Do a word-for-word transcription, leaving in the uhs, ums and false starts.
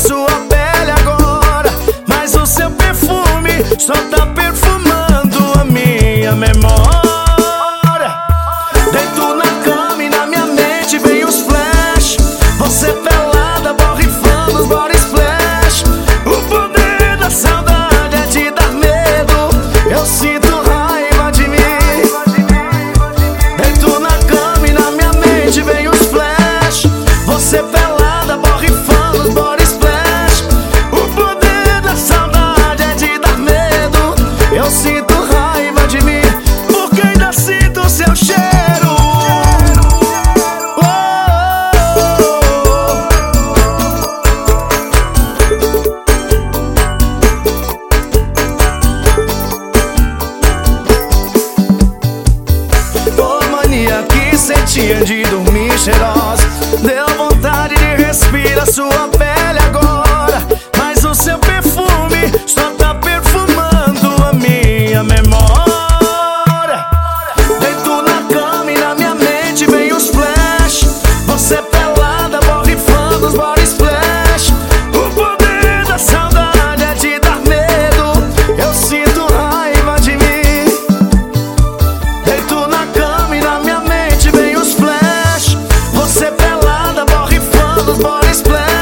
sua pele agora, mas o seu perfume só tá perfumando a minha memória. Deito na cama e na minha mente vem os flash. Você pelada, borrifando os body splash. O poder da saudade é te dar medo. Eu sinto raiva de mim. Deito na cama e na minha mente vem os flash. Você pelada, borrifando os body splash. O poder da saudade é te dar medo. Eu sinto raiva de mim, porque ainda sinto o seu cheiro. Sentia de dormir cheirosa, deu vontade de respirar sua pele agora, mas o seu perfume só tá perfumando a minha memória. Deito na cama e na minha mente vem os flash. Você pelada, borrifando os body splash. O poder da saudade é te dar medo. Eu sinto raiva de mim. Deito na cama e na minha mente vem os flash. Você pelada, borrifando os body splash.